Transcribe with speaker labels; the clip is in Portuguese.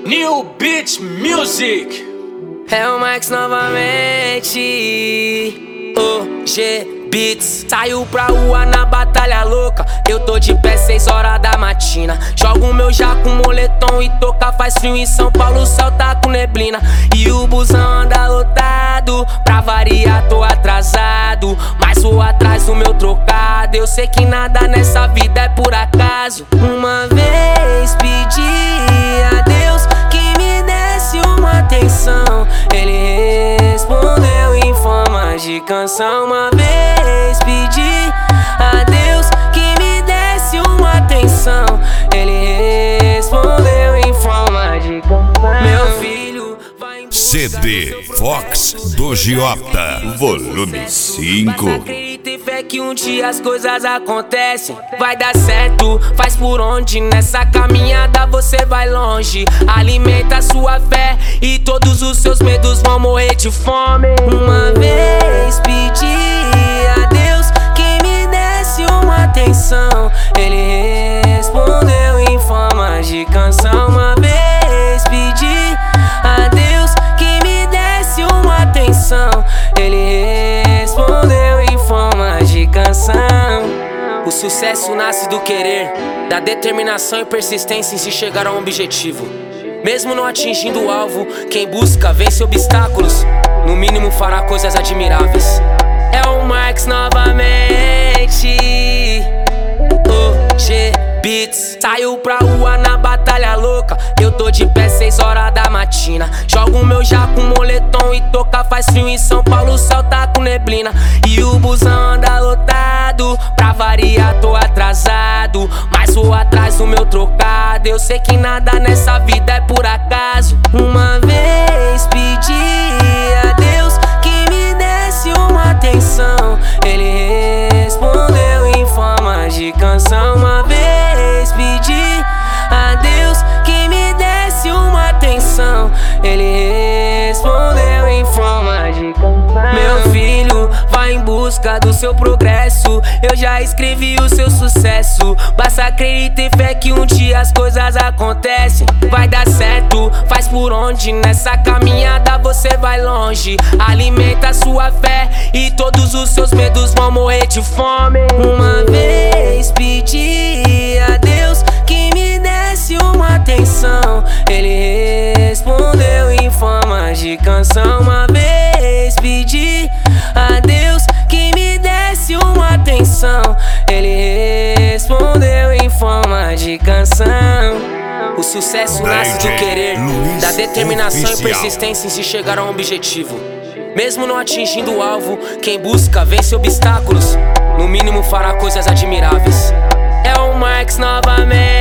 Speaker 1: New Beat Music.
Speaker 2: É o Max novamente. OG Beats. Saiu pra rua na batalha louca. Eu tô de pé 6 horas da matina. Jogo meu jaco, moletom e toca. Faz frio em São Paulo, o céu tá com neblina. E o busão anda lotado. Pra variar tô atrasado, mas vou atrás do meu trocado. Eu sei que nada nessa vida é por acaso. Uma vez pedi a Deus que me desse uma atenção. Ele respondeu em forma de canção. Uma vez pedi a Deus que me desse uma atenção. Ele respondeu em forma de canção. Meu filho vai em
Speaker 3: CD Fox do Giota, volume 5.
Speaker 2: Acredita e fé que um dia as coisas acontecem. Vai dar certo, faz por onde. Nessa caminhada você vai longe. Alimenta a sua fé e todos os seus medos vão morrer de fome. Uma vez pedi a Deus que me desse uma atenção. Ele respondeu em forma de canção. Uma vez pedi a Deus que me desse uma atenção. Ele respondeu em forma de canção. O sucesso nasce do querer, da determinação e persistência em se chegar a um objetivo. Mesmo não atingindo o alvo, quem busca vence obstáculos. No mínimo fará coisas admiráveis. É o Max novamente. OG Beats. Saiu pra rua na batalha louca. Eu tô de pé 6 horas da matina. Jogo meu jaco, moletom e toca. Faz frio em São Paulo, o céu tá com neblina. E o busão anda lotado. Pra variar tô atrasado, mas vou atrás do meu trocado. Eu sei que nada nessa vida é por acaso. Uma vez pedi a Deus que me desse uma atenção. Ele respondeu em forma de canção. Uma vez pedi a Deus que me desse uma atenção. Ele respondeu em forma de canção. Meu filho vai em busca do seu progresso. Eu já escrevi o seu sucesso. Basta acreditar e fé que um dia as coisas acontecem. Vai dar certo, faz por onde. Nessa caminhada você vai longe. Alimenta a sua fé e todos os seus medos vão morrer de fome. Uma vez pedi a Deus que me desse uma atenção. Ele respondeu em forma de canção. Uma vez pedi a Deus que me desse uma atenção. Ele respondeu em forma de canção. O sucesso nasce do querer, da determinação e persistência em se chegar a um objetivo. Mesmo não atingindo o alvo, quem busca vence obstáculos. No mínimo fará coisas admiráveis. É o Max novamente.